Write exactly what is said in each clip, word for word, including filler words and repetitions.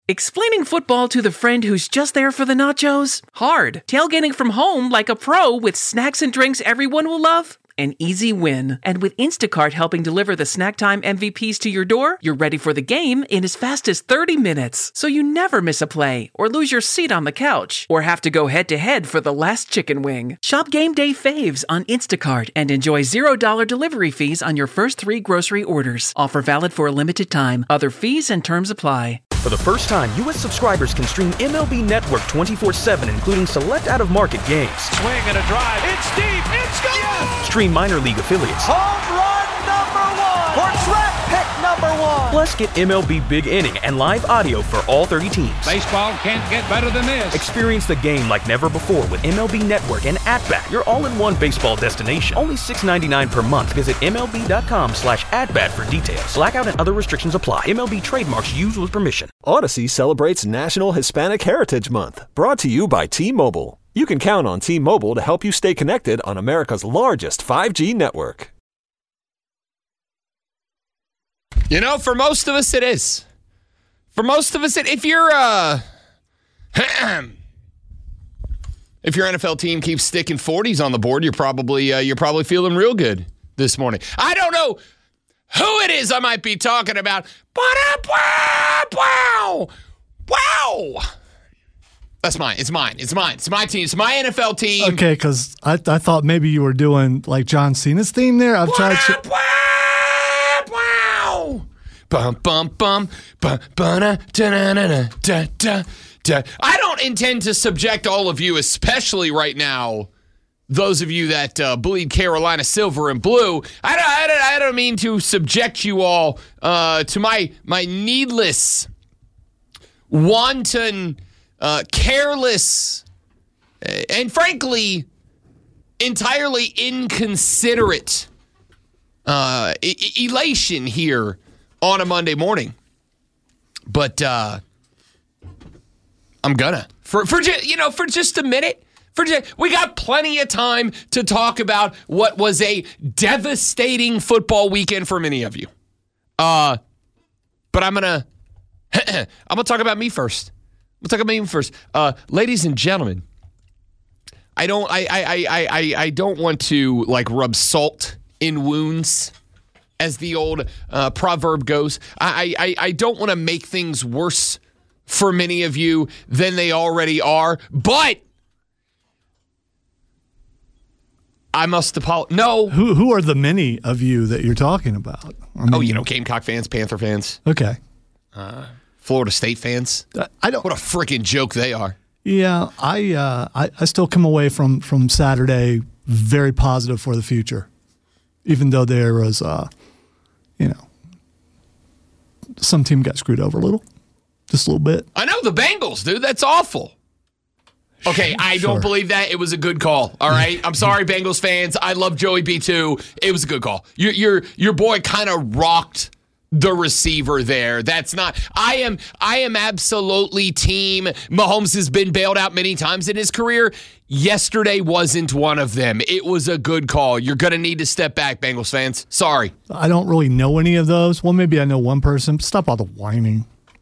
Explaining football to the friend who's just there for the nachos? Hard. Tailgating from home like a pro with snacks and drinks everyone will love? An easy win. And with Instacart helping deliver the snack time M V Ps to your door, you're ready for the game in as fast as thirty minutes. So you never miss a play, or lose your seat on the couch, or have to go head-to-head for the last chicken wing. Shop Game Day Faves on Instacart and enjoy zero dollars delivery fees on your first three grocery orders. Offer valid for a limited time. Other fees and terms apply. For the first time, U S subscribers can stream M L B Network twenty-four seven, including select out-of-market games. Swing and a drive. It's deep. It's gone. Yes. Stream minor league affiliates. Home run number one. Or draft pick number one. Plus, get M L B Big Inning and live audio for all thirty teams. Baseball can't get better than this. Experience the game like never before with M L B Network and At-Bat, your all-in-one baseball destination. Only six dollars and ninety-nine cents per month. Visit M L B dot com slash at-bat for details. Blackout and other restrictions apply. M L B trademarks used with permission. Odyssey celebrates National Hispanic Heritage Month, brought to you by T-Mobile. You can count on T-Mobile to help you stay connected on America's largest five G network. You know, for most of us, it is. For most of us, it, if you're uh, if your N F L team keeps sticking forties on the board, you're probably uh, you're probably feeling real good this morning. I don't know who it is I might be talking about, but wow, wow. That's mine. It's mine. It's mine. It's my team. It's my N F L team. Okay, because I, I thought maybe you were doing like John Cena's theme there. I've tried. To- wow! Bum bum bum bum da da da da da. I don't intend to subject all of you, especially right now, those of you that uh, bleed Carolina silver and blue. I don't. I don't, I don't mean to subject you all uh, to my my needless, wanton. Uh, careless, uh, and frankly, entirely inconsiderate uh, e- elation here on a Monday morning. But uh, I'm gonna for for ju- you know for just a minute. For just, we got plenty of time to talk about what was a devastating football weekend for many of you. Uh, but I'm gonna I'm gonna talk about me first. We'll talk about me first, uh, ladies and gentlemen. I don't, I, I, I, I, I don't want to like rub salt in wounds, as the old uh, proverb goes. I, I, I don't want to make things worse for many of you than they already are. But I must apologize. No, who, who are the many of you that you're talking about? I mean, oh, you know, Gamecock fans, Panther fans. Okay. Uh, Florida State fans. Uh, I don't. What a freaking joke they are. Yeah, I, uh, I I still come away from, from Saturday very positive for the future, even though there was, uh, you know, some team got screwed over a little, just a little bit. I know the Bengals, dude. That's awful. Okay, I sure. don't believe that. It was a good call. All right, I'm sorry, Bengals fans. I love Joey B too. It was a good call. Your your your boy kind of rocked the receiver there. That's not. I am. I am absolutely team. Mahomes has been bailed out many times in his career. Yesterday wasn't one of them. It was a good call. You're going to need to step back, Bengals fans. Sorry. I don't really know any of those. Well, maybe I know one person. Stop all the whining.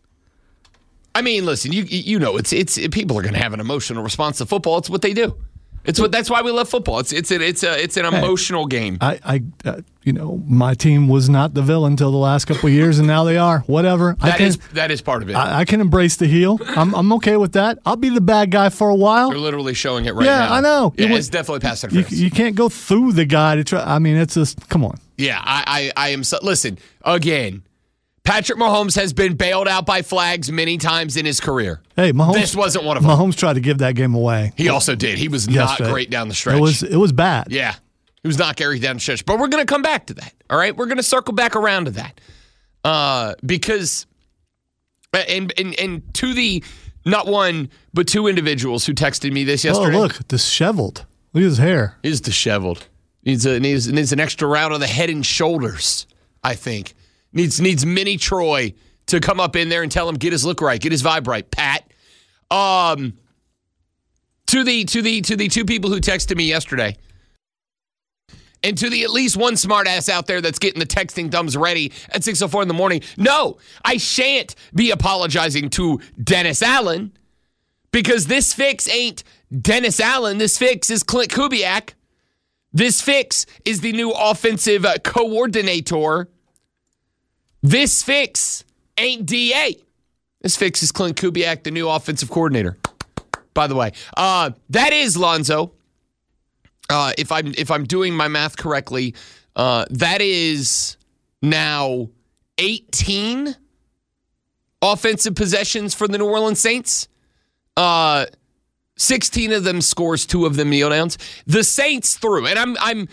I mean, listen. You you know, it's it's people are going to have an emotional response to football. It's what they do. It's what. That's why we love football. It's it's a, it's a, it's an emotional hey, game. I, I uh, you know, my team was not the villain until the last couple of years, and now they are. Whatever. That I can, is that is part of it. I, I can embrace the heel. I'm I'm okay with that. I'll be the bad guy for a while. You're literally showing it right yeah, now. Yeah, I know. Yeah, it it's definitely pass you, interference. you can't go through the guy to try. I mean, it's just come on. Yeah, I I, I am. So, listen again. Patrick Mahomes has been bailed out by flags many times in his career. Hey, Mahomes. This wasn't one of them. Mahomes tried to give that game away. He also did. He was not Yesterday. great down the stretch. It was it was bad. Yeah, he was not great down the stretch. But we're going to come back to that. All right, we're going to circle back around to that uh, because and and and to the not one but two individuals who texted me this yesterday. Oh, look, disheveled. Look at his hair. He's disheveled. Needs a needs needs an extra round of the head and shoulders. I think. Needs needs Mini Troy to come up in there and tell him get his look right, get his vibe right, Pat. Um, to the to the to the two people who texted me yesterday, And to the at least one smartass out there that's getting the texting thumbs ready at six oh four in the morning, no, I shan't be apologizing to Dennis Allen because this fix ain't Dennis Allen. This fix is Clint Kubiak. This fix is the new offensive uh, coordinator. This fix ain't D A. This fix is Clint Kubiak, the new offensive coordinator. By the way, uh, that is Lonzo. Uh, if I'm if I'm doing my math correctly, uh, that is now eighteen offensive possessions for the New Orleans Saints. Uh, sixteen of them scores, two of them kneel downs. The Saints threw, and I'm I'm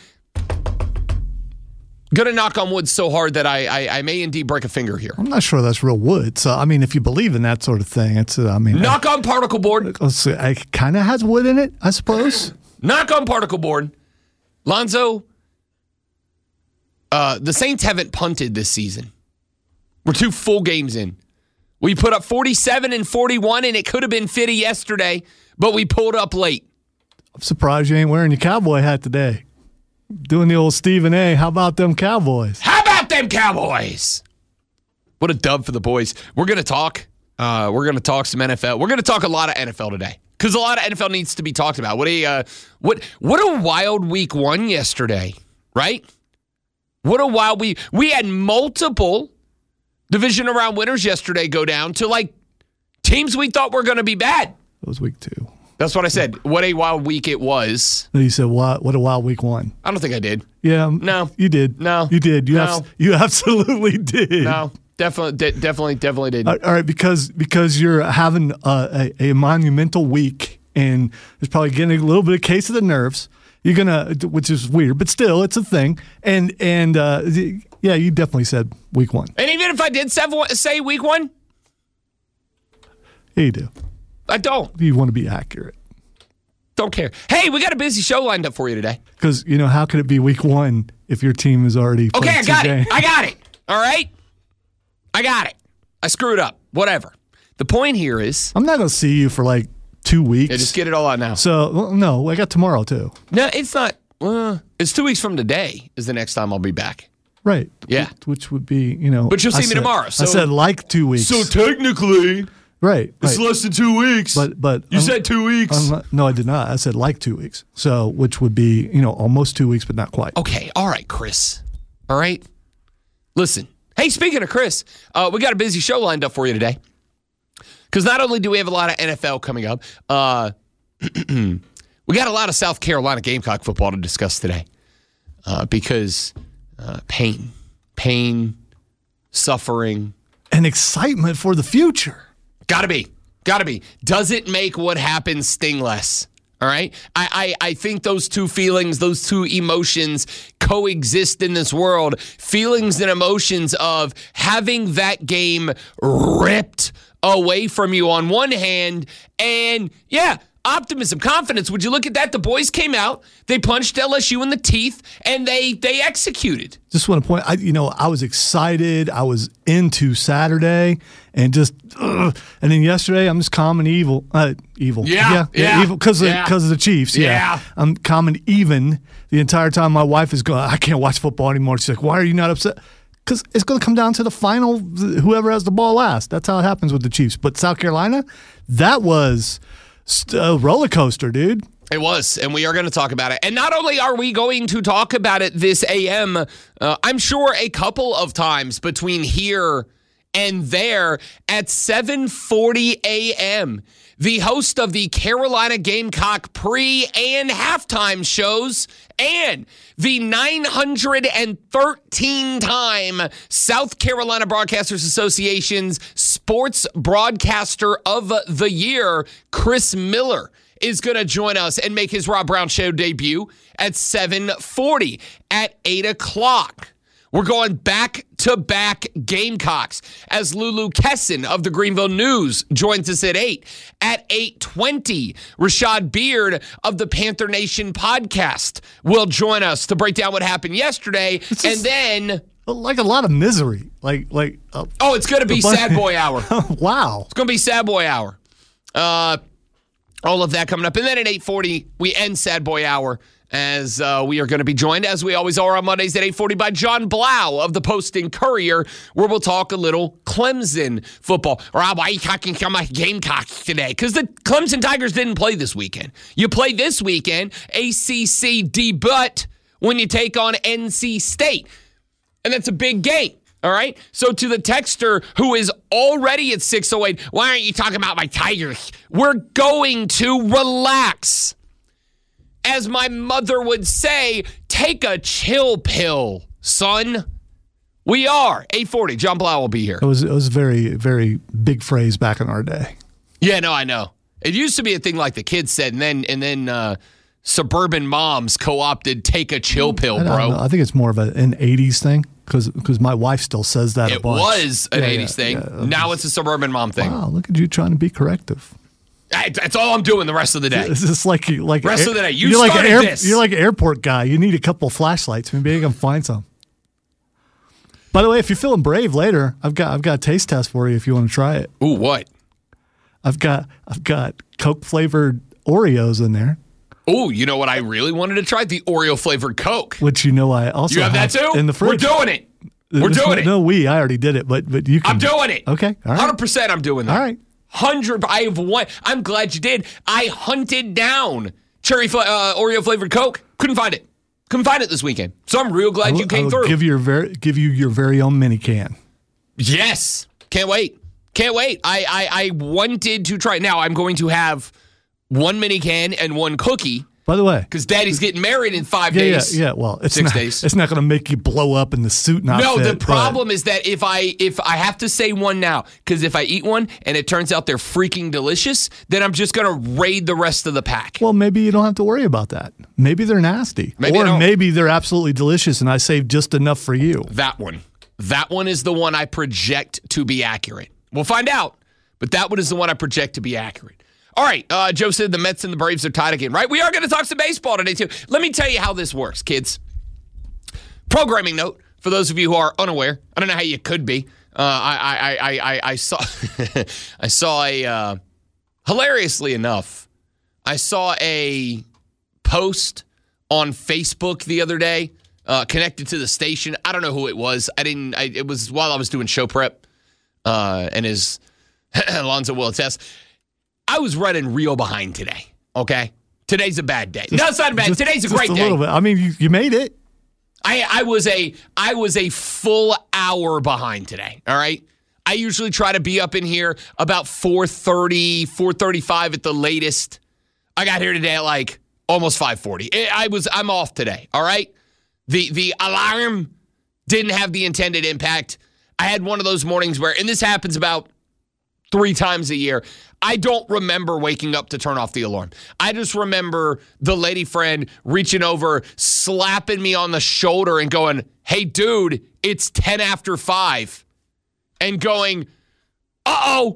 gonna knock on wood so hard that I, I I may indeed break a finger here. I'm not sure that's real wood. So I mean, if you believe in that sort of thing, it's uh, I mean, knock on particle board. Let's see, it kind of has wood in it, I suppose. Knock on particle board. Lonzo, uh, the Saints haven't punted this season. We're two full games in. We put up forty-seven and forty-one, and it could have been fifty yesterday, but we pulled up late. I'm surprised you ain't wearing your cowboy hat today. Doing the old Stephen A. How about them Cowboys? How about them Cowboys? What a dub for the boys. We're going to talk. Uh, we're going to talk some N F L. We're going to talk a lot of N F L today. Because a lot of N F L needs to be talked about. What a uh, what what a wild week one yesterday, right? What a wild week. We had multiple division round winners yesterday go down to like teams we thought were going to be bad. It was week two. That's what I said. What a wild week it was. You said what? What a wild week one. I don't think I did. Yeah. No. You did. No. You did. You No. abs- you absolutely did. No. Definitely, de- definitely, definitely did. All right, because because you're having a, a, a monumental week, and there's probably getting a little bit of case of the nerves. You're gonna, which is weird, but still, it's a thing. And and uh, yeah, you definitely said week one. And even if I did say week one, yeah, you do. I don't. You want to be accurate. Don't care. Hey, we got a busy show lined up for you today. Because you know, how could it be week one if your team is already okay? I got games? it. I got it. All right. I got it. I screwed up. Whatever. The point here is, I'm not going to see you for like two weeks. Yeah, just get it all out now. So, well, no, I got tomorrow too. No, it's not. Uh, it's two weeks from today is the next time I'll be back. Right. Yeah. Which, which would be, you know. But you'll see I me said, tomorrow. So, I said like two weeks. So technically, right. it's right. less than two weeks. But but you um, said two weeks. Um, no, I did not. I said like two weeks. So, which would be, you know, almost two weeks, but not quite. Okay. All right, Chris. All right. Listen. Hey, speaking of Chris, uh, we got a busy show lined up for you today. Because not only do we have a lot of N F L coming up, uh, we got a lot of South Carolina Gamecock football to discuss today. Uh, because uh, pain, pain, suffering. And excitement for the future. Gotta be. Gotta be. Does it make what happens sting less? All right? I, I I think those two feelings, those two emotions coexist in this world. Feelings and emotions of having that game ripped away from you on one hand, and yeah, optimism, confidence. Would you look at that? The boys came out, they punched L S U in the teeth, and they they executed. Just want to point, I, you know, I was excited. I was into Saturday, and just, ugh. And then yesterday, I'm just calm and evil. Uh, evil. Yeah, yeah, yeah, evil because yeah. of, because of the Chiefs. Yeah. Yeah. I'm calm and even the entire time. My wife is going, I can't watch football anymore. She's like, why are you not upset? Because it's going to come down to the final, whoever has the ball last. That's how it happens with the Chiefs. But South Carolina, that was a roller coaster, dude. It was, and we are going to talk about it. And not only are we going to talk about it this A M, uh, I'm sure a couple of times between here and there at seven forty a.m., the host of the Carolina Gamecock pre- and halftime shows and the nine hundred thirteen time South Carolina Broadcasters Association's Sports Broadcaster of the Year, Chris Miller, is going to join us and make his Rob Brown Show debut at seven forty. At eight o'clock, we're going back-to-back Gamecocks as Lulu Kesson of the Greenville News joins us at eight. At eight twenty, Rashad Beard of the Panther Nation podcast will join us to break down what happened yesterday. It's and just then... like a lot of misery. Like, like. Uh, oh, it's going to be Sad Boy Hour. Wow. It's going to be Sad Boy Hour. Uh... All of that coming up. And then at eight forty, we end Sad Boy Hour as uh, we are going to be joined, as we always are on Mondays at eight forty, by John Blau of the Post-Courier, where we'll talk a little Clemson football. Rob, why are you talking so much Gamecocks today? Because the Clemson Tigers didn't play this weekend. You play this weekend, A C C debut, when you take on N C State. And that's a big game. All right? So to the texter who is already at six oh eight, why aren't you talking about my Tigers? We're going to relax. As my mother would say, take a chill pill, son. We are. eight forty, John Blau will be here. It was, it was a very, very big phrase back in our day. Yeah, no, I know. It used to be a thing like the kids said, and then and then uh, suburban moms co-opted take a chill pill, I bro. know. I think it's more of a, an eighties thing because my wife still says that It a bunch. was an Yeah, eighties yeah, thing. yeah. Now it's a suburban mom thing. Wow, look at you trying to be corrective. I, that's all I'm doing the rest of the day. It's just like like Rest of the day. You you're like an started air, this. You're like an airport guy. You need a couple of flashlights. Maybe I can find some. By the way, if you're feeling brave later, I've got I've got a taste test for you if you want to try it. Ooh, what? I've got I've got Coke flavored Oreos in there, Ooh, you know what I really wanted to try? The Oreo flavored Coke. which you know I also You have that too? in the fridge. We're doing it. We're This- doing it. No, we I already did it, but but you can. I'm doing it. Okay, all one right, hundred percent I'm doing that. all right. one hundred I have one. I'm glad you did. I hunted down cherry fla- uh, Oreo flavored Coke. Couldn't find it. Couldn't find it this weekend. So I'm real glad I will- you I came will through. Give you your very give you your very own mini can. Yes. Can't wait. Can't wait. I, I, I wanted to try. Now I'm going to have one mini can and one cookie By the way, because Daddy's getting married in five yeah, days. yeah, yeah. Well, it's Six not, days. It's not going to make you blow up in the suit. Not No, fit, the problem but- is that if I if I have to say one now, because if I eat one and it turns out they're freaking delicious, then I'm just gonna raid the rest of the pack. Well, maybe you don't have to worry about that. Maybe they're nasty, Maybe I or don't. maybe they're absolutely delicious, and I saved just enough for you. That one. That one is the one I project to be accurate. We'll find out, but that one is the one I project to be accurate. All right, uh, Joe said the Mets and the Braves are tied again, right? We are going to talk some baseball today, too. Let me tell you how this works, kids. Programming note, for those of you who are unaware, I don't know how you could be. Uh, I, I, I, I, I saw I saw a, uh, hilariously enough, I saw a post on Facebook the other day uh, connected to the station. I don't know who it was. I didn't, I, it was while I was doing show prep uh, and as Alonzo will attest. I was running real behind today, okay? Today's a bad day. no, it's not bad. Just- Today's a just great a day. little bit. I mean, you, you made it. I, I was a I was a full hour behind today, all right? I usually try to be up in here about four thirty, four thirty-five at the latest. I got here today at like almost five forty. I was I'm off today, all right? The the alarm didn't have the intended impact. I had one of those mornings where, and this happens about three times a year, I don't remember waking up to turn off the alarm. I just remember the lady friend reaching over, slapping me on the shoulder and going, hey, dude, it's ten after five. And going, uh-oh.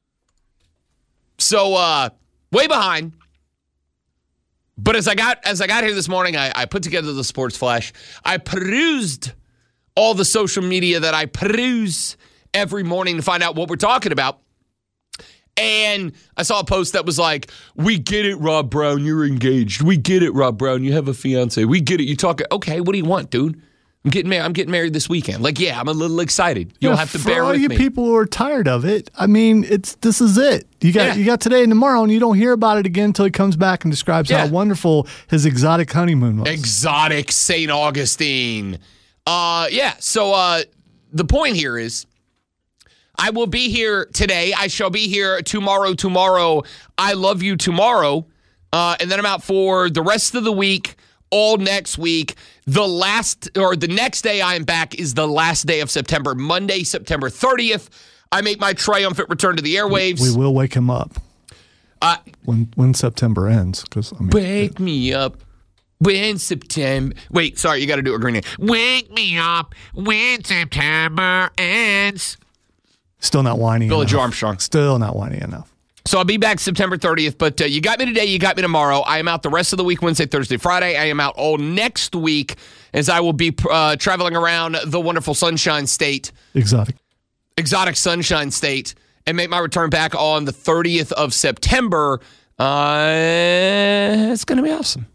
So, uh, way behind. But as I got as I got here this morning, I, I put together the sports flash. I perused all the social media that I peruse every morning to find out what we're talking about. And I saw a post that was like, we get it, Rob Brown, you're engaged. We get it, Rob Brown, you have a fiance. We get it, you talk. Okay, what do you want, dude? I'm getting married. I'm getting married this weekend. Like, yeah, I'm a little excited. You'll Yeah, have to for bear all with you me. people who are tired of it. I mean, it's this is it. You got Yeah. you got today and tomorrow, and you don't hear about it again until he comes back and describes Yeah. how wonderful his exotic honeymoon was. Exotic Saint Augustine. Uh, yeah, so uh, the point here is I will be here today. I shall be here tomorrow, tomorrow. I love you tomorrow. Uh, and then I'm out for the rest of the week, all next week. The last, or the next day I am back is the last day of September, Monday, September thirtieth. I make my triumphant return to the airwaves. We will wake him up Uh, when when September ends. Because I mean, Wake me up when September. Wait, sorry, you got to do it green. Wake me up when September ends. still not whiny Billy enough. Joe Armstrong. Still not whiny enough. So I'll be back September thirtieth, but uh, you got me today, you got me tomorrow. I am out the rest of the week, Wednesday, Thursday, Friday. I am out all next week as I will be uh, traveling around the wonderful Sunshine State, Exotic. exotic Sunshine State, and make my return back on the thirtieth of September. Uh, it's going to be awesome.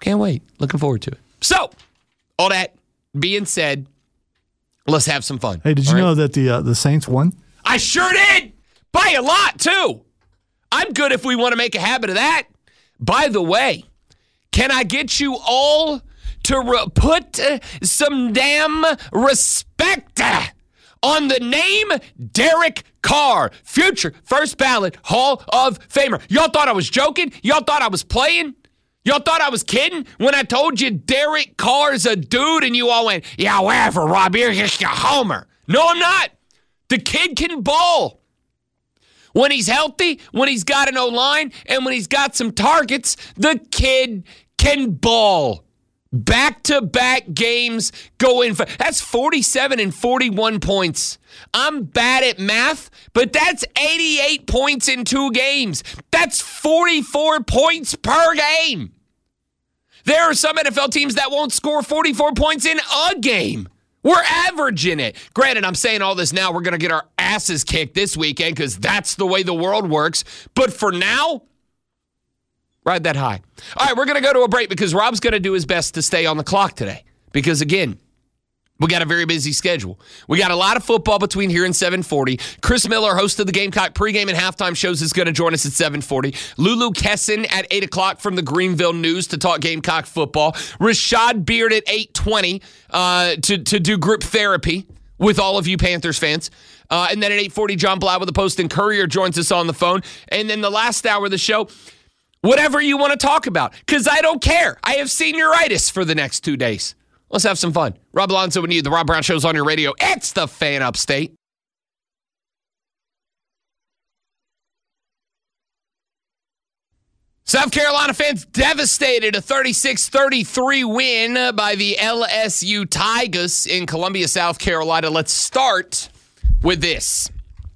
Can't wait. Looking forward to it. So, all that being said, let's have some fun. Hey, did you all right? know that the uh, the Saints won? I sure did. By a lot, too. I'm good if we want to make a habit of that. By the way, can I get you all to re- put uh, some damn respect uh, on the name Derek Carr, future first ballot Hall of Famer? Y'all thought I was joking? Y'all thought I was playing? Y'all thought I was kidding when I told you Derek Carr's a dude and you all went, yeah, whatever, Rob, you're just a homer. No, I'm not. The kid can ball. When he's healthy, when he's got an O-line, and when he's got some targets, the kid can ball. Back-to-back games going for that's forty-seven and forty-one points. I'm bad at math, but that's eighty-eight points in two games. That's forty-four points per game. There are some N F L teams that won't score forty-four points in a game. We're averaging it. Granted, I'm saying all this now. We're going to get our asses kicked this weekend because that's the way the world works. But for now, ride that high. All right, we're going to go to a break because Rob's going to do his best to stay on the clock today. Because, again, we got a very busy schedule. We got a lot of football between here and seven forty. Chris Miller, host of the Gamecock pregame and halftime shows, is going to join us at seven forty. Lulu Kesson at eight o'clock from the Greenville News to talk Gamecock football. Rashad Beard at eight twenty uh, to, to do group therapy with all of you Panthers fans. Uh, and then at eight forty, John Blau with the Post and Courier joins us on the phone. And then the last hour of the show, whatever you want to talk about, because I don't care. I have senioritis for the next two days. Let's have some fun. Rob Alonso and you, the Rob Brown Show's on your radio. It's the Fan Upstate. South Carolina fans devastated. A thirty-six thirty-three win by the L S U Tigers in Columbia, South Carolina. Let's start with this.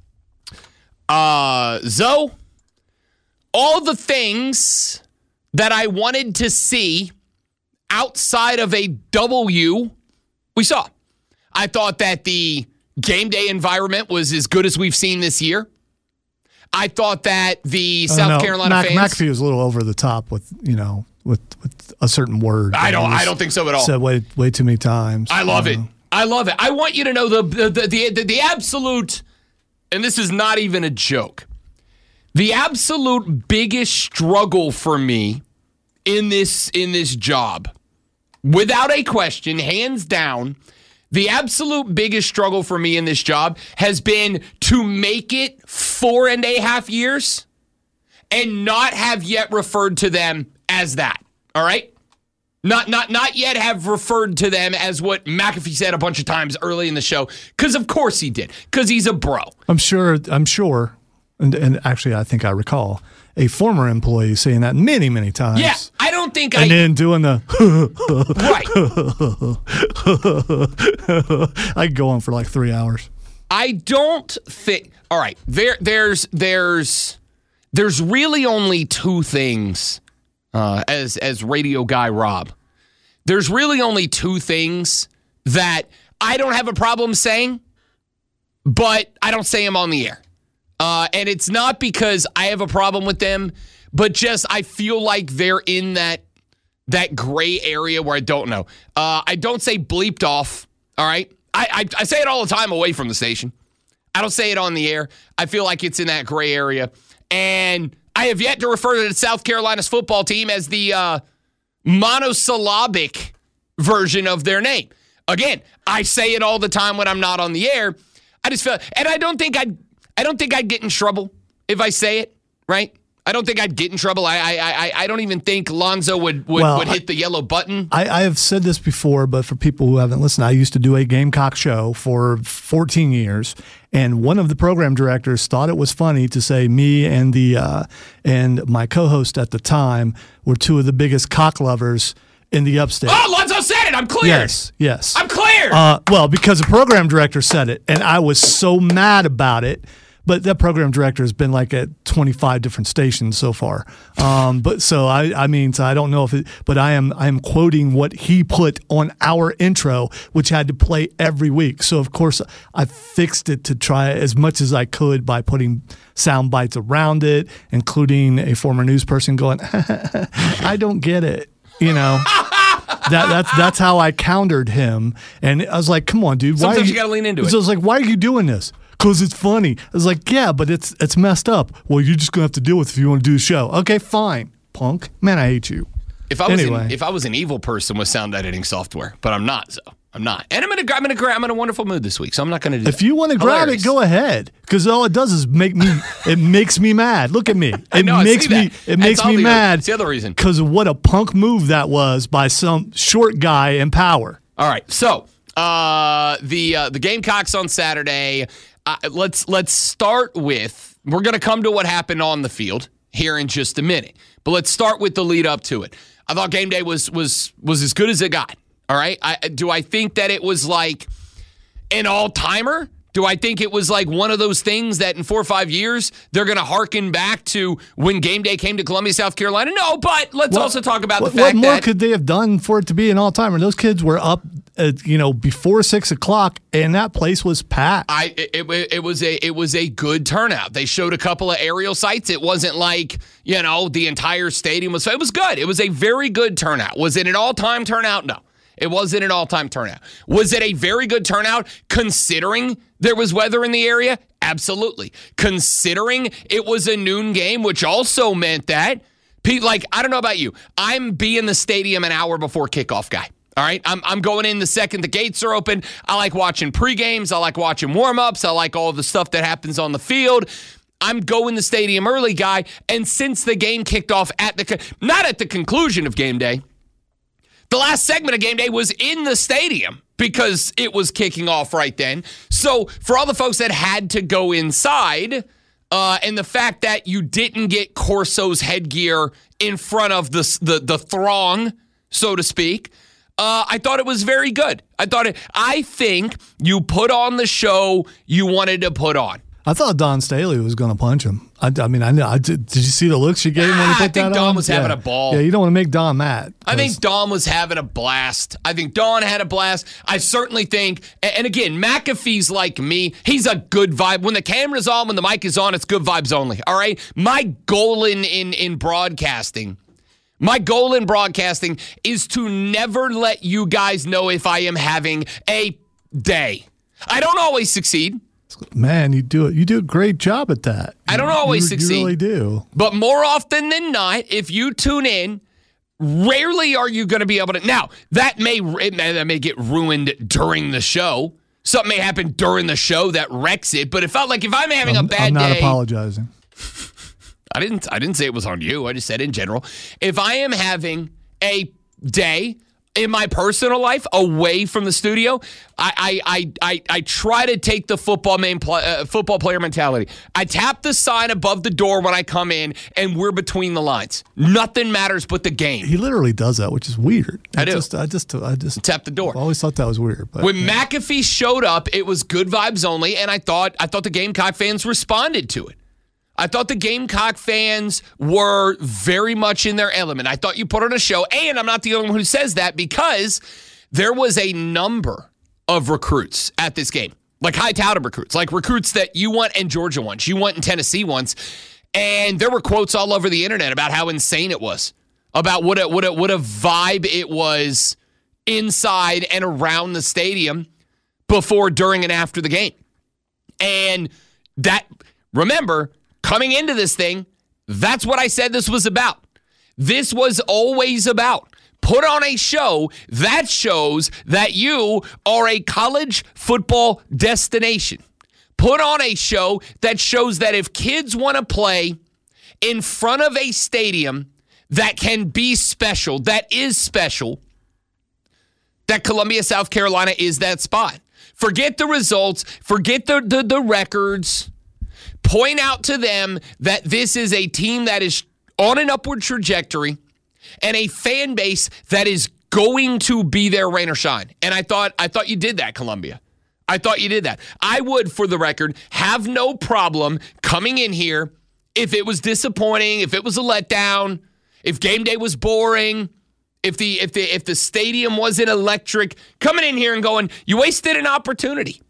Uh, Zoe, all the things that I wanted to see outside of a W, we saw. I thought that the game day environment was as good as we've seen this year. I thought that the uh, South no, Carolina Mac, fans... McAfee was a little over the top with, you know, with, with a certain word. I don't I don't think so at all. Said way, way too many times. I love you it. know. I love it. I want you to know the the, the the the absolute, and this is not even a joke, the absolute biggest struggle for me in this in this job, without a question, hands down, the absolute biggest struggle for me in this job has been to make it four and a half years and not have yet referred to them as that. All right? Not not not yet have referred to them as what McAfee said a bunch of times early in the show. Because of course he did. Because he's a bro. I'm sure, I'm sure, and, and actually I think I recall, a former employee saying that many, many times. Yeah, I don't think and I... And then doing the... Right. I could go on for like three hours. I don't think... All right, there, there's, there's, there's really only two things, uh, as, as radio guy Rob. There's really only two things that I don't have a problem saying, but I don't say them on the air. Uh, and it's not because I have a problem with them, but just I feel like they're in that that gray area where I don't know. Uh, I don't say bleeped off, all right? I, I, I say it all the time away from the station. I don't say it on the air. I feel like it's in that gray area. And I have yet to refer to South Carolina's football team as the uh, monosyllabic version of their name. Again, I say it all the time when I'm not on the air. I just feel, and I don't think I'd I don't think I'd get in trouble if I say it, right? I don't think I'd get in trouble. I I I, I don't even think Lonzo would, would, well, would hit the yellow button. I, I have said this before, but for people who haven't listened, I used to do a Gamecock show for fourteen years, and one of the program directors thought it was funny to say me and the uh, and my co-host at the time were two of the biggest cock lovers in the upstate. Oh, Lonzo said it. I'm cleared. Yes, yes. I'm cleared. Uh, well, because the program director said it, and I was so mad about it. But that program director has been like at twenty-five different stations so far. Um, but so I, I mean, so I don't know if it, but I am, I am quoting what he put on our intro, which had to play every week. So of course I fixed it to try as much as I could by putting sound bites around it, including a former news person going, I don't get it. You know, that that's that's how I countered him. And I was like, come on, dude. Sometimes why you, you got to lean into it. So I was like, why are you doing this? Because it's funny. I was like, yeah, but it's it's messed up. Well, you're just going to have to deal with it if you want to do the show. Okay, fine, punk. Man, I hate you. If I was anyway. an, if I was an evil person with sound editing software, but I'm not, so I'm not. And I'm in a I'm in a I'm in a wonderful mood this week, so I'm not going to do If that. you want to grab Hilarious. it, go ahead. Because all it does is make me. It makes me mad. Look at me. It I know, I makes see me. that. It That's makes all me the other- mad. that's the other reason. Because of what a punk move that was by some short guy in power. All right, so uh, the uh, the Gamecocks on Saturday. Uh, let's let's start with. We're going to come to what happened on the field here in just a minute, but let's start with the lead up to it. I thought game day was was was as good as it got. All right, I, do I think that it was like an all timer? Do I think it was like one of those things that in four or five years they're going to hearken back to when game day came to Columbia, South Carolina? No, but let's What- also talk about what, the fact what more that could they have done for it to be an all timer? Those kids were up, at, you know, before six o'clock, and that place was packed. I it, it, it was a it was a good turnout. They showed a couple of aerial sites. It wasn't like, you know, the entire stadium was. It was good. It was a very good turnout. Was it an all time turnout? No. It wasn't an all-time turnout. Was it a very good turnout considering there was weather in the area? Absolutely. Considering it was a noon game, which also meant that, Pete, like, I don't know about you. I'm be in the stadium an hour before kickoff guy. All right? I'm, I'm going in the second the gates are open. I like watching pre-games. I like watching warm-ups. I like all the stuff that happens on the field. I'm going the stadium early guy. And since the game kicked off at the, not at the conclusion of game day, the last segment of game day was in the stadium because it was kicking off right then. So for all the folks that had to go inside, uh, and the fact that you didn't get Corso's headgear in front of the the, the throng, so to speak, uh, I thought it was very good. I thought it. I think you put on the show you wanted to put on. I thought Don Staley was going to punch him. I, I mean, I know. I did, did you see the look she gave him when he Ah, put I think that Don on? was having Yeah. a ball. Yeah, you don't want to make Don mad. I think Don was having a blast. I think Don had a blast. I certainly think, and again, McAfee's like me. He's a good vibe. When the camera's on, when the mic is on, it's good vibes only. All right? My goal in in, in broadcasting, my goal in broadcasting is to never let you guys know if I am having a day. I don't always succeed. Man, you do it. You do a great job at that. I don't always you, succeed. You really do. But more often than not, if you tune in, rarely are you going to be able to. Now, that may, it may that may get ruined during the show. Something may happen during the show that wrecks it. But it felt like if I'm having I'm, a bad I'm not day, apologizing. I didn't. I didn't say it was on you. I just said in general. If I am having a day in my personal life away from the studio, I I I I, I try to take the football main pl- uh, football player mentality. I tap the sign above the door when I come in, and we're between the lines. Nothing matters but the game. He literally does that, which is weird. I do. Just, I just, I just Tap the door. I always thought that was weird. But When yeah. McAfee showed up, it was good vibes only, and I thought I thought the Gamecock fans responded to it. I thought the Gamecock fans were very much in their element. I thought you put on a show, and I'm not the only one who says that because there was a number of recruits at this game, like high-touted recruits, like recruits that you want and Georgia wants, you want and Tennessee wants, and there were quotes all over the internet about how insane it was, about what a, what a, what a vibe it was inside and around the stadium before, during, and after the game. And that, remember, coming into this thing, that's what I said this was about. This was always about. Put on a show that shows that you are a college football destination. Put on a show that shows that if kids want to play in front of a stadium that can be special, that is special, that Columbia, South Carolina is that spot. Forget the results. Forget the, the, the records. Point out to them that this is a team that is on an upward trajectory and a fan base that is going to be there, rain or shine. And I thought I thought you did that, Columbia. I thought you did that. I would, for the record, have no problem coming in here if it was disappointing, if it was a letdown, if game day was boring, if the if the if the stadium wasn't electric, coming in here and going, you wasted an opportunity.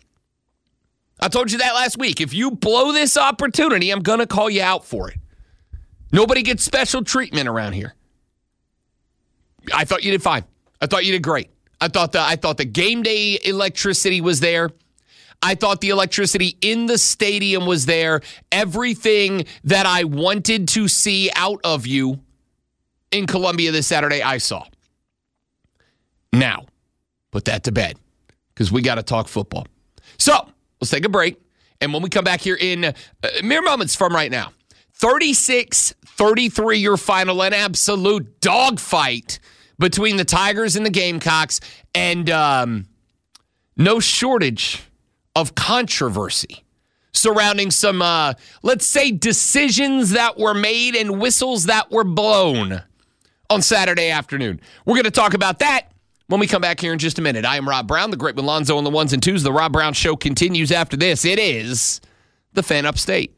I told you that last week. If you blow this opportunity, I'm going to call you out for it. Nobody gets special treatment around here. I thought you did fine. I thought you did great. I thought the I thought the game day electricity was there. I thought the electricity in the stadium was there. Everything that I wanted to see out of you in Columbia this Saturday, I saw. Now, put that to bed because we got to talk football. So let's take a break. And when we come back here in uh, mere moments from right now, thirty-six thirty-three your final, an absolute dogfight between the Tigers and the Gamecocks, and um, no shortage of controversy surrounding some, uh, let's say, decisions that were made and whistles that were blown on Saturday afternoon. We're going to talk about that when we come back here in just a minute. I am Rob Brown, the great Milonzo on the ones and twos. The Rob Brown Show continues after this. It is the Fan Upstate.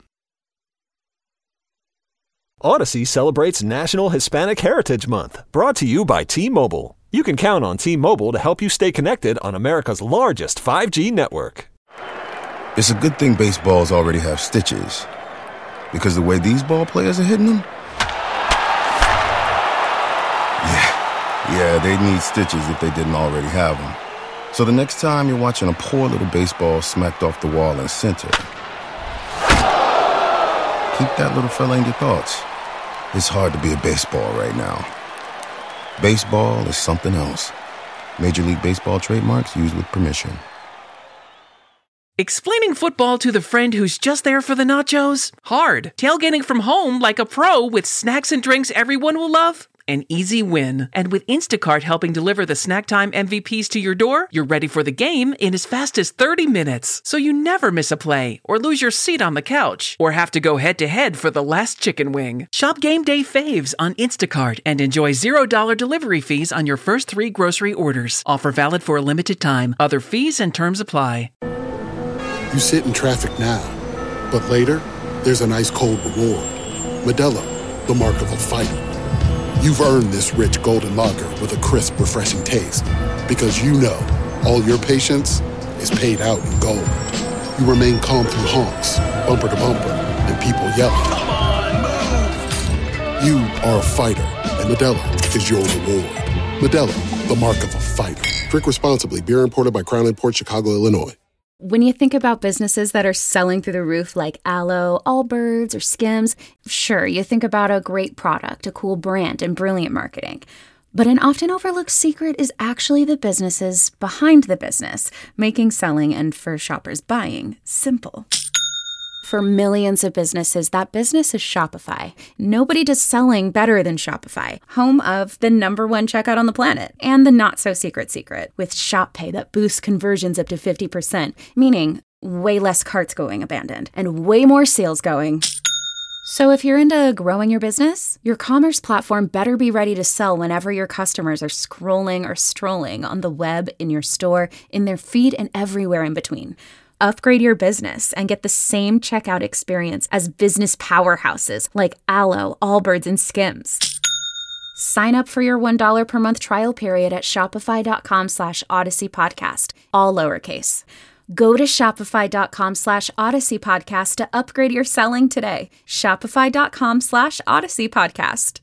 Odyssey celebrates National Hispanic Heritage Month, brought to you by T-Mobile. You can count on T-Mobile to help you stay connected on America's largest five G network. It's a good thing baseballs already have stitches, because the way these ball players are hitting them, yeah, yeah, they need stitches if they didn't already have them. So the next time you're watching a poor little baseball smacked off the wall in center, keep that little fella in your thoughts. It's hard to be a baseball right now. Baseball is something else. Major League Baseball trademarks used with permission. Explaining football to the friend who's just there for the nachos? Hard. Tailgating from home like a pro with snacks and drinks everyone will love? An easy win. And with Instacart helping deliver the snack time M V Ps to your door, you're ready for the game in as fast as thirty minutes. So you never miss a play, or lose your seat on the couch, or have to go head-to-head for the last chicken wing. Shop Game Day Faves on Instacart and enjoy zero dollars delivery fees on your first three grocery orders. Offer valid for a limited time. Other fees and terms apply. You sit in traffic now, but later, there's an ice-cold reward. Modelo, the mark of a fighter. You've earned this rich golden lager with a crisp, refreshing taste. Because you know, all your patience is paid out in gold. You remain calm through honks, bumper to bumper, and people yelling. Come on, move! You are a fighter, and Modelo is your reward. Modelo, the mark of a fighter. Drink responsibly. Beer imported by Crown Imports, Chicago, Illinois. When you think about businesses that are selling through the roof like Aloe, Allbirds, or Skims, sure, you think about a great product, a cool brand, and brilliant marketing. But an often overlooked secret is actually the businesses behind the business, making selling and, for shoppers, buying simple. For millions of businesses, that business is Shopify. Nobody does selling better than Shopify, home of the number one checkout on the planet and the not-so-secret secret with Shop Pay that boosts conversions up to fifty percent, meaning way less carts going abandoned and way more sales going. So if you're into growing your business, your commerce platform better be ready to sell whenever your customers are scrolling or strolling on the web, in your store, in their feed, and everywhere in between. Upgrade your business and get the same checkout experience as business powerhouses like Aloe, Allbirds, and Skims. Sign up for your one dollar per month trial period at shopify.com slash Odyssey Podcast, all lowercase. Go to shopify.com slash Odyssey Podcast to upgrade your selling today. Shopify.com slash Odyssey Podcast.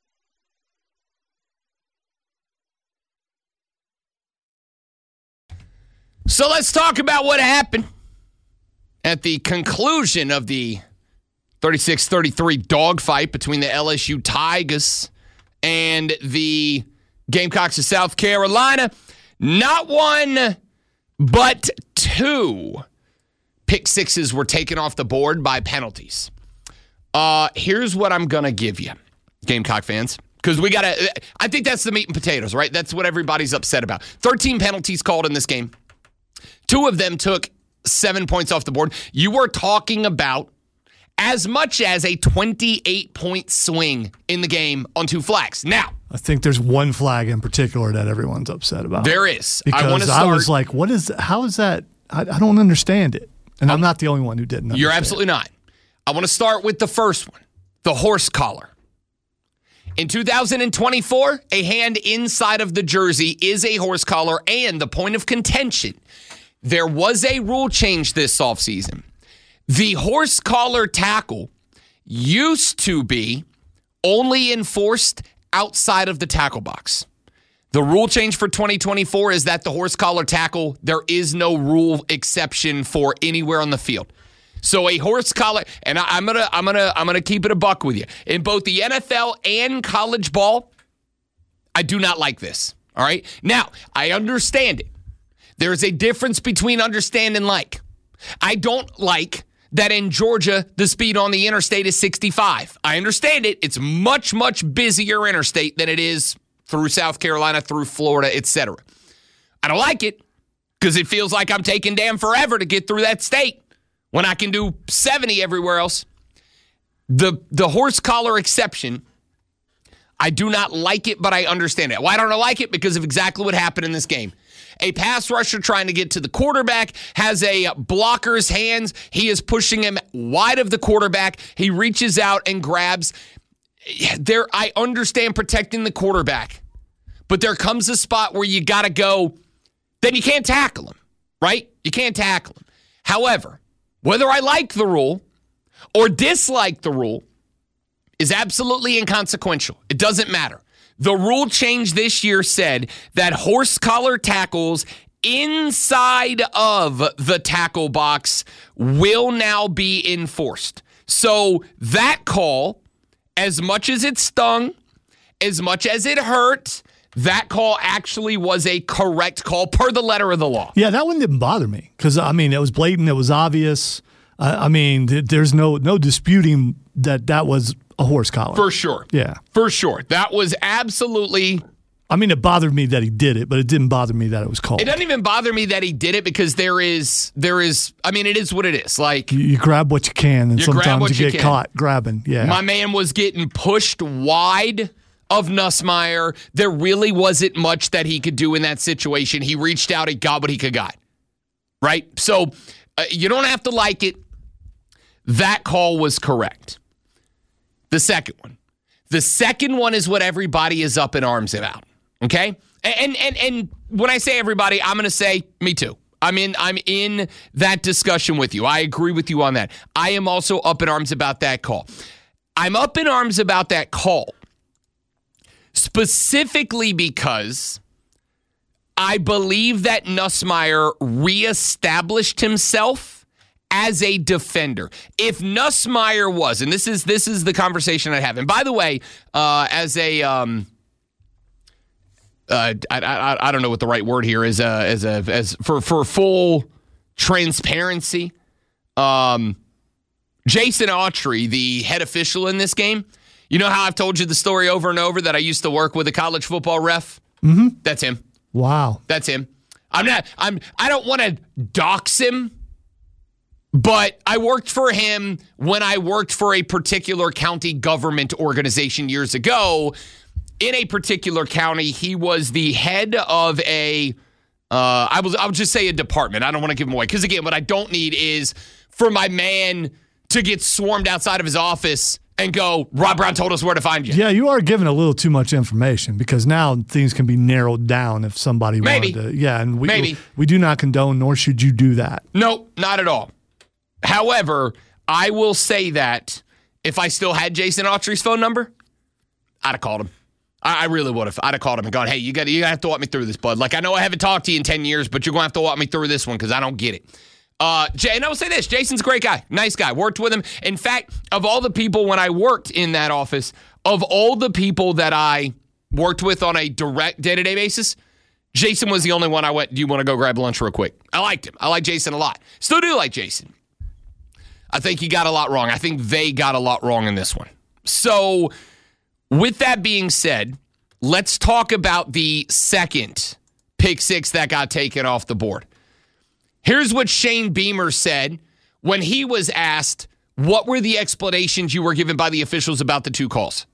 So let's talk about what happened at the conclusion of the thirty-six thirty-three dogfight between the L S U Tigers and the Gamecocks of South Carolina. Not one, but two pick sixes were taken off the board by penalties. Uh, here's what I'm going to give you, Gamecock fans. Because we got to, I think that's the meat and potatoes, right? That's what everybody's upset about. thirteen penalties called in this game. Two of them took seven points off the board. You were talking about as much as a twenty-eight point swing in the game on two flags. Now, I think there's one flag in particular that everyone's upset about. There is. Because I want to start. I was like, what is, how is that? I, I don't understand it. And I'm not the only one who didn't understand. You're absolutely not. I want to start with the first one, the horse collar. In two thousand twenty-four, a hand inside of the jersey is a horse collar, and the point of contention, there was a rule change this offseason. The horse collar tackle used to be only enforced outside of the tackle box. The rule change for twenty twenty-four is that the horse collar tackle, there is no rule exception for anywhere on the field. So a horse collar, and I, I'm gonna, I'm gonna, I'm gonna keep it a buck with you. In both the N F L and college ball, I do not like this. All right. Now I understand it. There is a difference between understand and like. I don't like that in Georgia, the speed on the interstate is sixty-five. I understand it. It's much, much busier interstate than it is through South Carolina, through Florida, et cetera. I don't like it because it feels like I'm taking damn forever to get through that state when I can do seventy everywhere else. The, the horse collar exception, I do not like it, but I understand it. Why don't I like it? Because of exactly what happened in this game. A pass rusher trying to get to the quarterback has a blocker's hands. He is pushing him wide of the quarterback. He reaches out and grabs. There, I understand protecting the quarterback, but there comes a spot where you got to go, then you can't tackle him, right? You can't tackle him. However, whether I like the rule or dislike the rule is absolutely inconsequential. It doesn't matter. The rule change this year said that horse collar tackles inside of the tackle box will now be enforced. So that call, as much as it stung, as much as it hurt, that call actually was a correct call per the letter of the law. Yeah, that one didn't bother me because, I mean, it was blatant. It was obvious. Uh, I mean, th- there's no no disputing that that was a horse collar. For sure. Yeah. For sure. That was absolutely... I mean, it bothered me that he did it, but it didn't bother me that it was called. It doesn't even bother me that he did it because there is, there is. I mean, it is what it is. Like You, you grab what you can, and You grab sometimes what you you get can. caught grabbing. Yeah. my man was getting pushed wide of Nussmeier. There really wasn't much that he could do in that situation. He reached out, he got what he could got. Right? So uh, you don't have to like it. That call was correct. The second one. The second one is what everybody is up in arms about. Okay? And and and when I say everybody, I'm going to say me too. I'm in I'm in that discussion with you. I agree with you on that. I am also up in arms about that call. I'm up in arms about that call specifically because I believe that Nussmeier reestablished himself as a defender. If Nussmeier was, and this is this is the conversation I have. And by the way, uh, as a um, uh, I, I I don't know what the right word here is. Uh, as a as for for full transparency, um, Jason Autry, the head official in this game. You know how I've told you the story over and over that I used to work with a college football ref? Mm-hmm. That's him. Wow. That's him. I'm not. I'm. I don't want to dox him. But I worked for him when I worked for a particular county government organization years ago. In a particular county, he was the head of a, uh, I was, I would just say a department. I don't want to give him away. Because again, what I don't need is for my man to get swarmed outside of his office and go, Rob Brown told us where to find you. Yeah, you are giving a little too much information because now things can be narrowed down if somebody Maybe. wanted to. Yeah, and we, Maybe. we do not condone, nor should you do that. Nope, not at all. However, I will say that if I still had Jason Autry's phone number, I'd have called him. I, I really would have. I'd have called him and gone, hey, you got you got to have to walk me through this, bud. Like, I know I haven't talked to you in ten years, but you're going to have to walk me through this one because I don't get it. Uh, Jay, and I will say this, Jason's a great guy, nice guy, worked with him. In fact, of all the people when I worked in that office, of all the people that I worked with on a direct day-to-day basis, Jason was the only one I went, do you want to go grab lunch real quick? I liked him. I like Jason a lot. Still do like Jason. I think he got a lot wrong. I think they got a lot wrong in this one. So, with that being said, let's talk about the second pick six that got taken off the board. Here's what Shane Beamer said when he was asked, what were the explanations you were given by the officials about the two calls?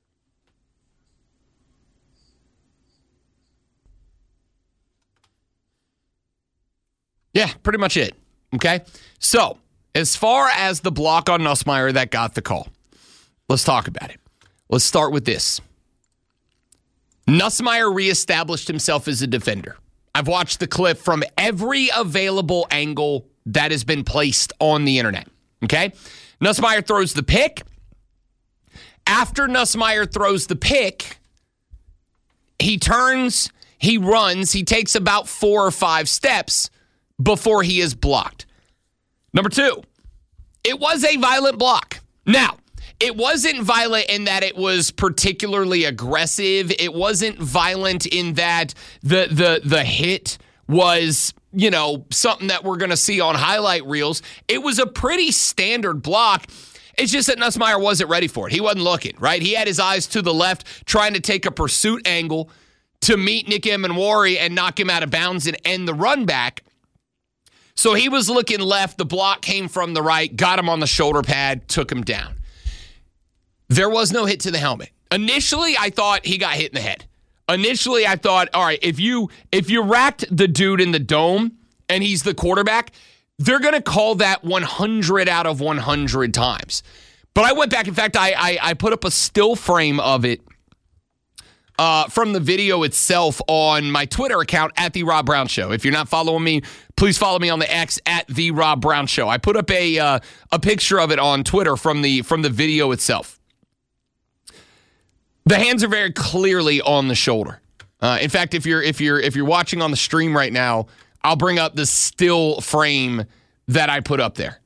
Yeah, pretty much it. Okay? So, as far as the block on Nussmeier that got the call, let's talk about it. Let's start with this. Nussmeier reestablished himself as a defender. I've watched the clip from every available angle that has been placed on the internet. Okay? Nussmeier throws the pick. After Nussmeier throws the pick, He turns, he runs, he takes about four or five steps before he is blocked. Number two, it was a violent block. Now, it wasn't violent in that it was particularly aggressive. It wasn't violent in that the the the hit was, you know, something that we're going to see on highlight reels. It was a pretty standard block. It's just that Nussmeier wasn't ready for it. He wasn't looking, right? He had his eyes to the left, trying to take a pursuit angle to meet Nick Emanwari and knock him out of bounds and end the run back. So he was looking left. The block came from the right, got him on the shoulder pad, took him down. There was no hit to the helmet. Initially, I thought he got hit in the head. Initially, I thought, all right, if you if you racked the dude in the dome and he's the quarterback, they're going to call that one hundred out of one hundred times. But I went back. In fact, I I, I put up a still frame of it uh, from the video itself on my Twitter account at The Rob Brown Show. If you're not following me, please follow me on the X at The Rob Brown Show. I put up a uh, a picture of it on Twitter from the from the video itself. The hands are very clearly on the shoulder. Uh, in fact, if you're if you're if you're watching on the stream right now, I'll bring up the still frame that I put up there.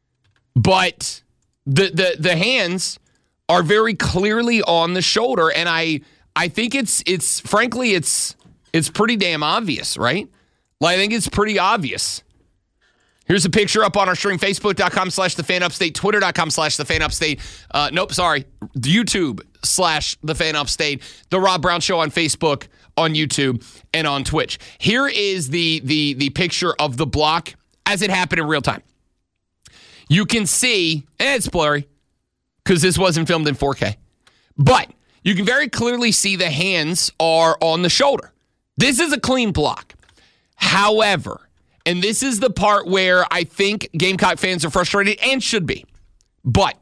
But the the the hands are very clearly on the shoulder, and I I think it's it's frankly it's it's pretty damn obvious, right? Like, I think it's pretty obvious. Here's a picture up on our stream, facebook.com slash the fan upstate, twitter.com slash the fan upstate. Uh, nope, sorry, YouTube slash the fan upstate. The Rob Brown Show on Facebook, on YouTube, and on Twitch. Here is the the the picture of the block as it happened in real time. You can see, and it's blurry because this wasn't filmed in four K, but you can very clearly see the hands are on the shoulder. This is a clean block. However, and this is the part where I think Gamecock fans are frustrated and should be. But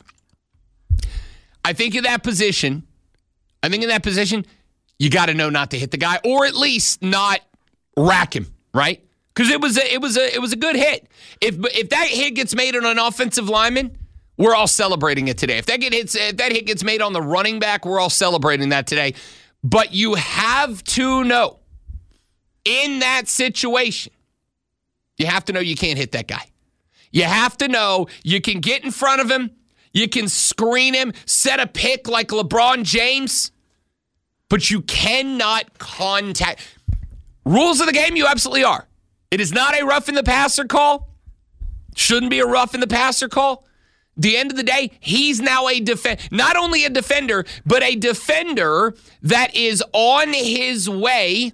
I think in that position, I think in that position, you got to know not to hit the guy, or at least not rack him, right? Because it was a, it was a, it was a good hit. If if that hit gets made on an offensive lineman, we're all celebrating it today. If that get hits, if that hit gets made on the running back, we're all celebrating that today. But you have to know, in that situation, you have to know you can't hit that guy. You have to know you can get in front of him, you can screen him, set a pick like LeBron James, but you cannot contact. Rules of the game, you absolutely are. It is not a rough in the passer call. Shouldn't be a rough in the passer call. The end of the day, he's now a defender, not only a defender, but a defender that is on his way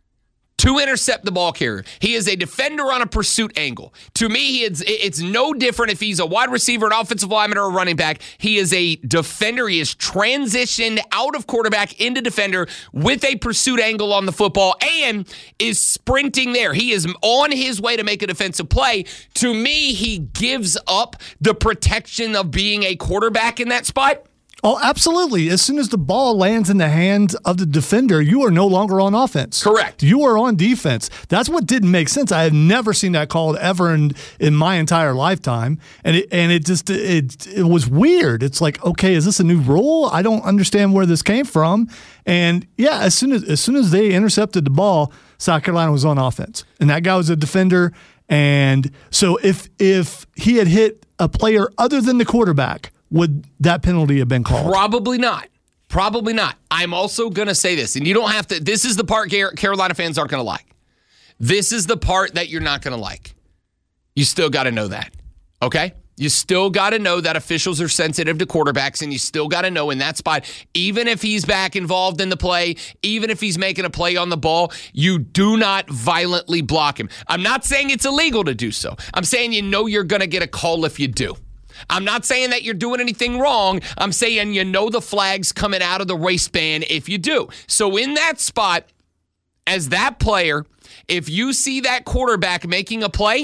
to intercept the ball carrier. He is a defender on a pursuit angle. To me, he is, it's no different if he's a wide receiver, an offensive lineman, or a running back. He is a defender. He is transitioned out of quarterback into defender with a pursuit angle on the football and is sprinting there. He is on his way to make a defensive play. To me, he gives up the protection of being a quarterback in that spot. Oh, absolutely. As soon as the ball lands in the hands of the defender, you are no longer on offense. Correct. You are on defense. That's what didn't make sense. I have never seen that called ever in, in my entire lifetime. And it and it just it it was weird. It's like, okay, is this a new rule? I don't understand where this came from. And yeah, as soon as as soon as they intercepted the ball, South Carolina was on offense. And that guy was a defender. And so if if he had hit a player other than the quarterback, would that penalty have been called? Probably not. Probably not. I'm also going to say this, and you don't have to. This is the part Carolina fans aren't going to like. This is the part that you're not going to like. You still got to know that, okay? You still got to know that officials are sensitive to quarterbacks, and you still got to know in that spot, even if he's back involved in the play, even if he's making a play on the ball, you do not violently block him. I'm not saying it's illegal to do so. I'm saying you know you're going to get a call if you do. I'm not saying that you're doing anything wrong. I'm saying you know the flag's coming out of the waistband if you do. So in that spot, as that player, if you see that quarterback making a play,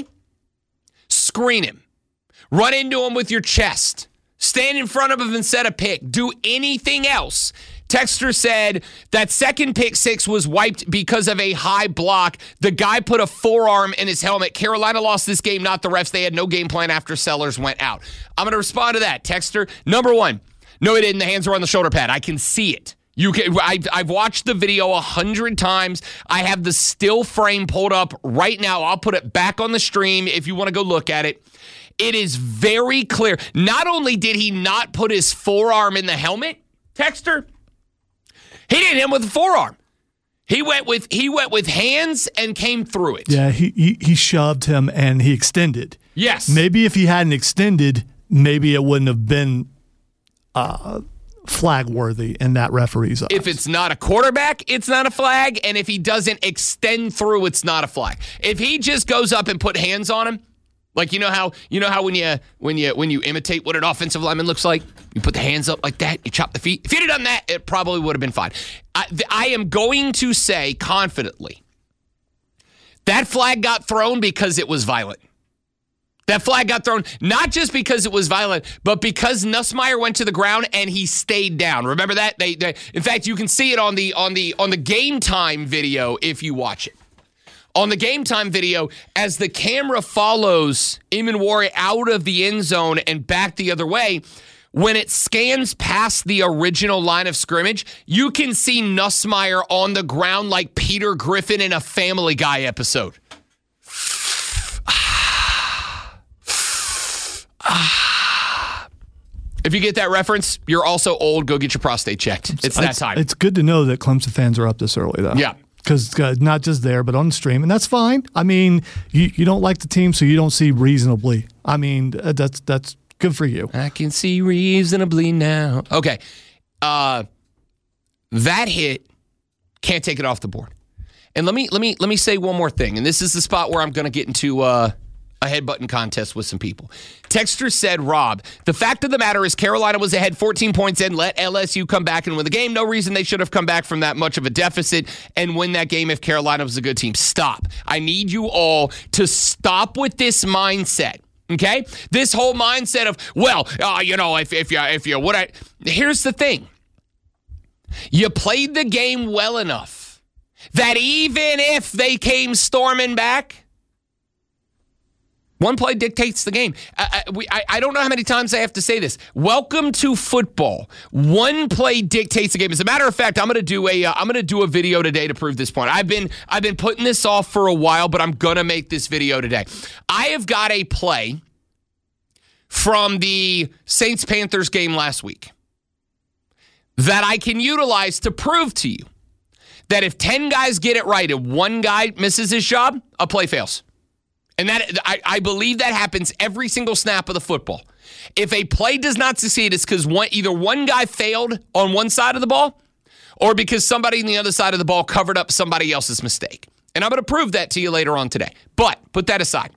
screen him. Run into him with your chest. Stand in front of him and set a pick. Do anything else. Texter said that second pick six was wiped because of a high block. The guy put a forearm in his helmet. Carolina lost this game, not the refs. They had no game plan after Sellers went out. I'm going to respond to that. Texter, number one, no, he didn't. The hands were on the shoulder pad. I can see it. You can. I, I've watched the video a hundred times. I have the still frame pulled up right now. I'll put it back on the stream if you want to go look at it. It is very clear. Not only did he not put his forearm in the helmet, Texter, he didn't hit him with a forearm. He went with he went with hands and came through it. Yeah, he he, he shoved him and he extended. Yes. Maybe if he hadn't extended, maybe it wouldn't have been uh, flag worthy in that referee's eyes. If it's not a quarterback, it's not a flag, and if he doesn't extend through, it's not a flag. If he just goes up and put hands on him, like you know how you know how when you when you when you imitate what an offensive lineman looks like, you put the hands up like that, you chop the feet. If he'd have done that, it probably would have been fine. I, I am going to say confidently that flag got thrown because it was violent. That flag got thrown not just because it was violent, but because Nussmeier went to the ground and he stayed down. Remember that? They, they, in fact, you can see it on the on the on the Game Time video if you watch it. On the Game Time video, as the camera follows Eamon out of the end zone and back the other way, when it scans past the original line of scrimmage, you can see Nussmeier on the ground like Peter Griffin in a Family Guy episode. If you get that reference, you're also old. Go get your prostate checked. It's that time. It's good to know that Clemson fans are up this early, though. Yeah. Because uh, not just there, but on the stream, and that's fine. I mean, you, you don't like the team, so you don't see reasonably. I mean, uh, that's that's good for you. I can see reasonably now. Okay. Uh, that hit, can't take it off the board. And let me let me let me say one more thing, and this is the spot where I'm going to get into uh, a headbutton contest with some people. Texter said, Rob, the fact of the matter is Carolina was ahead fourteen points in, let L S U come back and win the game. No reason they should have come back from that much of a deficit and win that game if Carolina was a good team. Stop. I need you all to stop with this mindset. Okay? This whole mindset of, well, uh, you know, if, if you, if you, what I, here's the thing. You played the game well enough that even if they came storming back, one play dictates the game. I, I, we, I, I don't know how many times I have to say this. Welcome to football. One play dictates the game. As a matter of fact, I'm going to do a uh, I'm going to do a video today to prove this point. I've been I've been putting this off for a while, but I'm going to make this video today. I have got a play from the Saints-Panthers game last week that I can utilize to prove to you that if ten guys get it right and one guy misses his job, a play fails. And that I, I believe that happens every single snap of the football. If a play does not succeed, it's because one either one guy failed on one side of the ball or because somebody on the other side of the ball covered up somebody else's mistake. And I'm going to prove that to you later on today. But put that aside.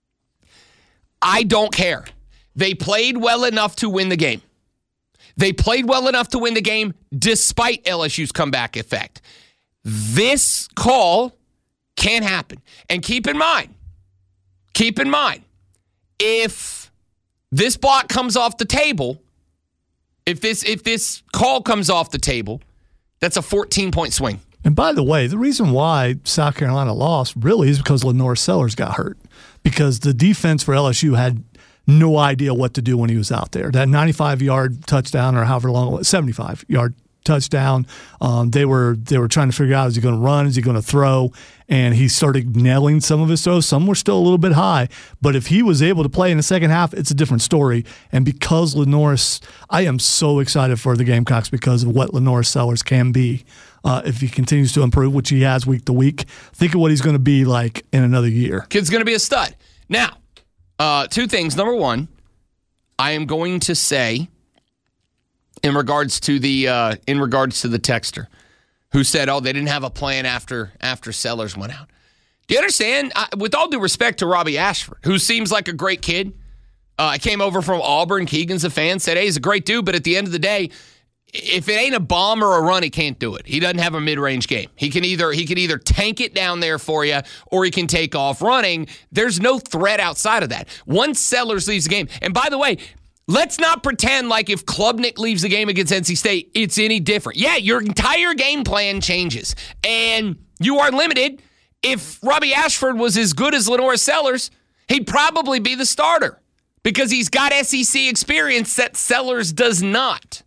I don't care. They played well enough to win the game. They played well enough to win the game despite L S U's comeback effect. This call can happen. And keep in mind, Keep in mind, if this block comes off the table, if this if this call comes off the table, that's a fourteen-point swing. And by the way, the reason why South Carolina lost really is because Lenore Sellers got hurt. Because the defense for L S U had no idea what to do when he was out there. That ninety-five-yard touchdown or however long it was, seventy-five-yard touchdown, um, they were they were trying to figure out, is he going to run, is he going to throw? And he started nailing some of his throws. Some were still a little bit high. But if he was able to play in the second half, it's a different story. And because Lenore, I am so excited for the Gamecocks because of what Lenore Sellers can be uh, if he continues to improve, which he has week to week. Think of what he's going to be like in another year. Kid's going to be a stud. Now, uh, two things. Number one, I am going to say in regards to the uh, in regards to the texter who said, oh, they didn't have a plan after after Sellers went out. Do you understand? I, with all due respect to Robbie Ashford, who seems like a great kid. I uh, came over from Auburn. Keegan's a fan. Said, hey, he's a great dude. But at the end of the day, if it ain't a bomb or a run, he can't do it. He doesn't have a mid-range game. He can either he can either tank it down there for you or he can take off running. There's no threat outside of that. Once Sellers leaves the game, and by the way, let's not pretend like if Klubnik leaves the game against N C State, it's any different. Yeah, your entire game plan changes, and you are limited. If Robbie Ashford was as good as Lenore Sellers, he'd probably be the starter because he's got S E C experience that Sellers does not,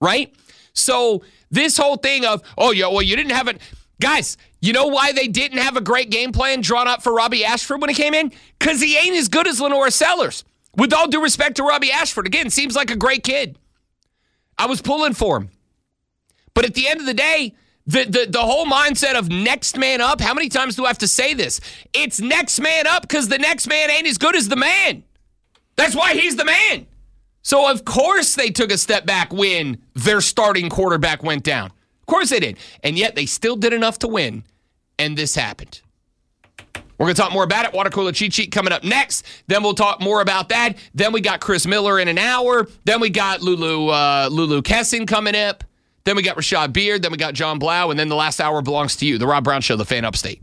right? So this whole thing of, oh, yeah, well, you didn't have it. Guys, you know why they didn't have a great game plan drawn up for Robbie Ashford when he came in? Because he ain't as good as Lenore Sellers. With all due respect to Robbie Ashford, again, seems like a great kid. I was pulling for him. But at the end of the day, the, the, the whole mindset of next man up, how many times do I have to say this? It's next man up because the next man ain't as good as the man. That's why he's the man. So, of course, they took a step back when their starting quarterback went down. Of course they did. And yet they still did enough to win, and this happened. We're going to talk more about it. Water cooler cheat sheet coming up next. Then we'll talk more about that. Then we got Chris Miller in an hour. Then we got Lulu uh, Lulu Kessing coming up. Then we got Rashad Beard. Then we got John Blau. And then the last hour belongs to you, the Rob Brown Show, the Fan Upstate.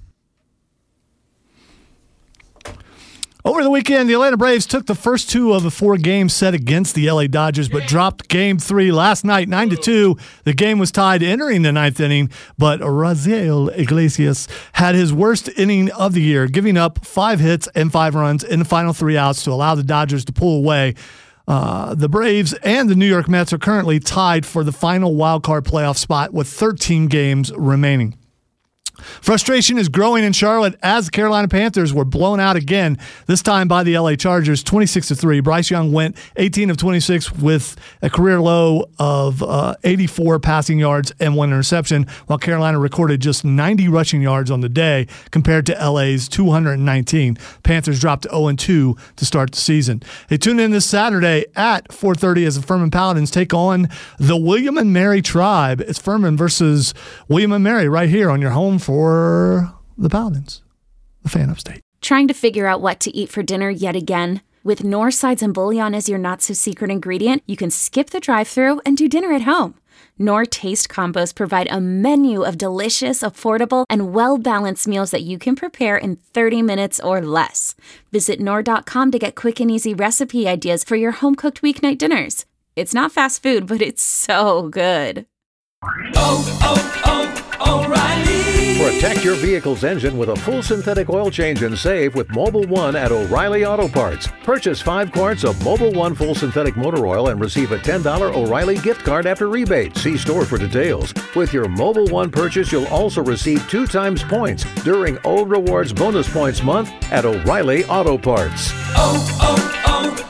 Over the weekend, the Atlanta Braves took the first two of the four games set against the L A Dodgers, but dropped game three last night, nine to two. The game was tied entering the ninth inning, but Raisel Iglesias had his worst inning of the year, giving up five hits and five runs in the final three outs to allow the Dodgers to pull away. Uh, the Braves and the New York Mets are currently tied for the final wildcard playoff spot with thirteen games remaining. Frustration is growing in Charlotte as the Carolina Panthers were blown out again, this time by the L A Chargers, twenty-six to three. Bryce Young went eighteen of twenty-six with a career low of uh, eighty-four passing yards and one interception, while Carolina recorded just ninety rushing yards on the day compared to L A's two hundred nineteen. Panthers dropped to oh and two to start the season. Hey, tune in this Saturday at four thirty as the Furman Paladins take on the William and Mary Tribe. It's Furman versus William and Mary right here on your home for For the Paladins, the Fan Upstate. Trying to figure out what to eat for dinner yet again? With Knorr sides and bouillon as your not-so-secret ingredient, you can skip the drive-thru and do dinner at home. Knorr Taste Combos provide a menu of delicious, affordable, and well-balanced meals that you can prepare in thirty minutes or less. Visit Knorr dot com to get quick and easy recipe ideas for your home-cooked weeknight dinners. It's not fast food, but it's so good. Oh, oh, oh, O'Reilly. Protect your vehicle's engine with a full synthetic oil change and save with Mobil one at O'Reilly Auto Parts. Purchase five quarts of Mobil one full synthetic motor oil and receive a ten dollars O'Reilly gift card after rebate. See store for details. With your Mobil one purchase, you'll also receive two times points during O Rewards Bonus Points Month at O'Reilly Auto Parts. Oh,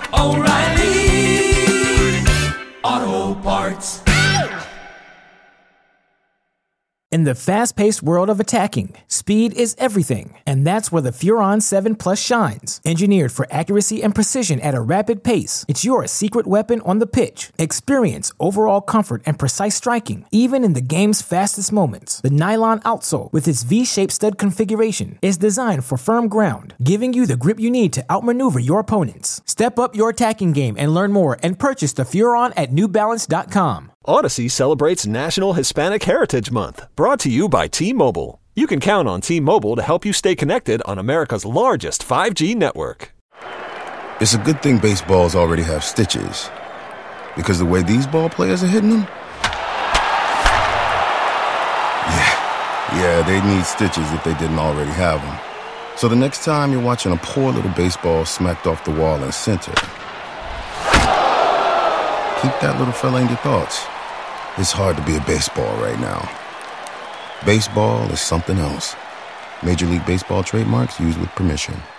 oh, oh, O'Reilly Auto Parts. In the fast-paced world of attacking, speed is everything, and that's where the Furon seven Plus shines. Engineered for accuracy and precision at a rapid pace, it's your secret weapon on the pitch. Experience overall comfort and precise striking, even in the game's fastest moments. The nylon outsole, with its V-shaped stud configuration, is designed for firm ground, giving you the grip you need to outmaneuver your opponents. Step up your attacking game and learn more and purchase the Furon at New Balance dot com. Odyssey celebrates National Hispanic Heritage Month, brought to you by T-Mobile. You can count on T-Mobile to help you stay connected on America's largest five G network. It's a good thing baseballs already have stitches, because the way these ball players are hitting them, yeah, yeah, they need stitches if they didn't already have them. So the next time you're watching a poor little baseball smacked off the wall in center, keep that little fella in your thoughts. It's hard to be a baseball right now. Baseball is something else. Major League Baseball trademarks used with permission.